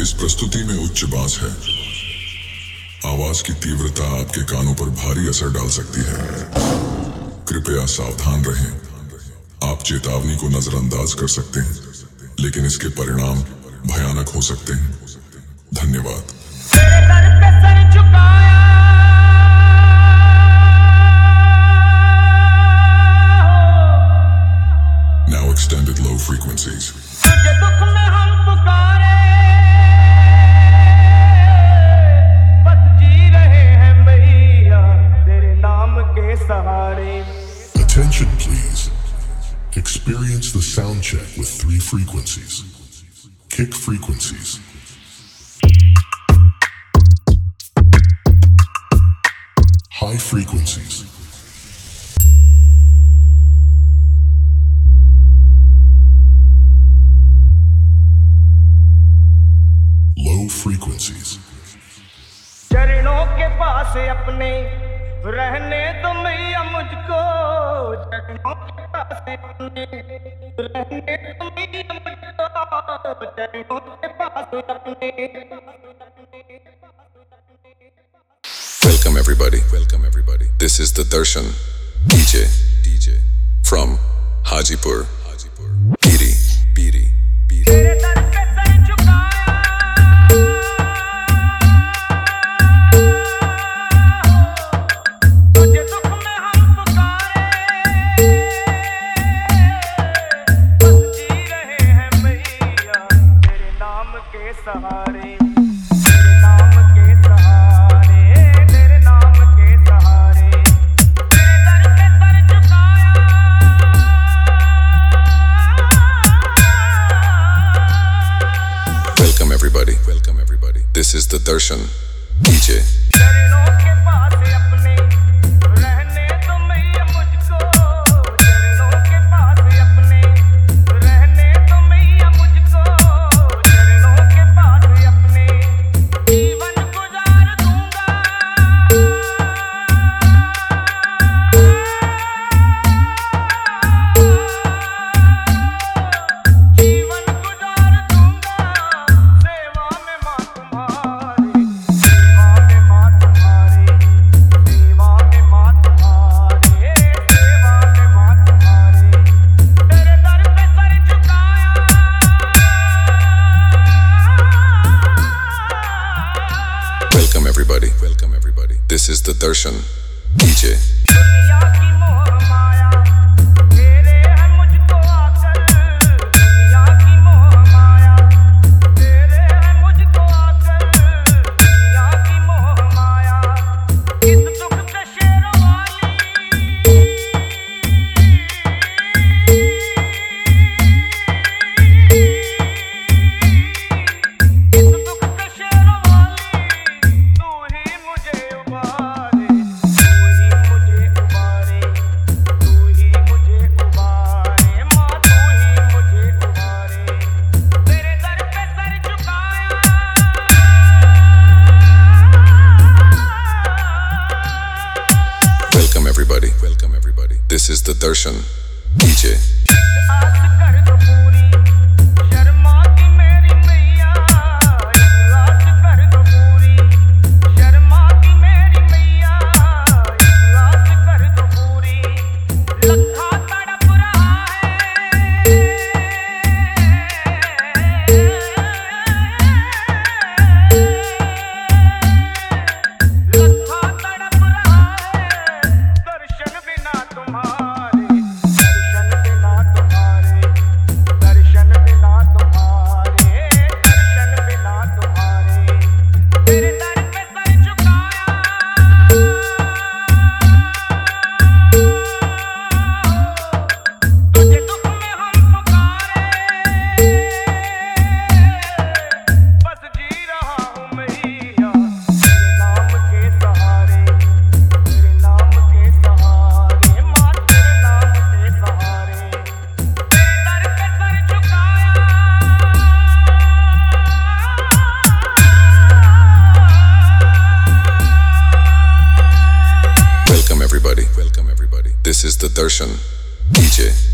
इस प्रस्तुति में उच्च बास है। आवाज की तीव्रता आपके कानों पर भारी असर डाल सकती है। कृपया सावधान रहें। आप चेतावनी को नजरअंदाज कर सकते हैं, लेकिन इसके परिणाम भयानक हो सकते हैं। धन्यवाद। Now extended low frequencies. Attention please. Experience the sound check with 3 frequencies. Kick frequencies. High frequencies. Low frequencies. चरणों के पास अपने रहने दो मैया मुझको, चरणों के पास अपने रहने दो मैया मुझको, चरणों के पास अपने। Welcome everybody. This is the Darshan DJ from Hajipur. Piri. तेरे दर पे सर झुकाया, तुझे दुख में हम पुकारे, बस जी रहे हैं मैया तेरे नाम के सहारे, तेरे नाम के सहारे, तेरे नाम के सहारे। तेरे दर पे सर झुकाया, Welcome everybody. This is the Darshan DJ. चरणों के पास अपने रहने दो मैया मुझको, चरणों के पास अपने रहने दो मैया मुझको, चरणों के पास अपने जीवन गुजार दूंगा, जीवन गुजार दूंगा सेवा में मां तुम्हारी, सेवा में मां तुम्हारी, सेवा में मां तुम्हारी, सेवा में मां तुम्हारी। तेरे दर पे सर झुकाया, Welcome everybody. This is the Darshan DJ. दुनिया की मोह माया तेरे है मुझको आकर, दुनिया की मोह माया तेरे है मुझको आकर, दुनिया की मोह माया इस दुख से शेरवाली, इस दुख से शेरवाली तू ही मुझे उबारे, तू ही मुझे उबारे, तू ही मुझे उबारे, माँ तू ही मुझे उबारे। तेरे दर पे सर झुकाया, Welcome everybody. This is the Darshan DJ. आस कर दो पूरी शर्मा की मेरी मैया, आस कर दो पूरी शर्मा की मेरी मैया, आस कर दो पूरी। लखा तड़प रहा है, लखा तड़प रहा है, दर्शन बिना तुम्हारे, दर्शन बिना तुम्हारे, दर्शन बिना तुम्हारे, दर्शन बिना तुम्हारे। तेरे दर पे सर झुकाया, तुझे दुख में हम पुकारे, बस जी रहा हूँ मैया तेरे नाम के सहारे, तेरे नाम के सहारे, माँ तेरे नाम के सहारे। तेरे दर पे सर झुकाया, Welcome everybody. This is the Darshan DJ.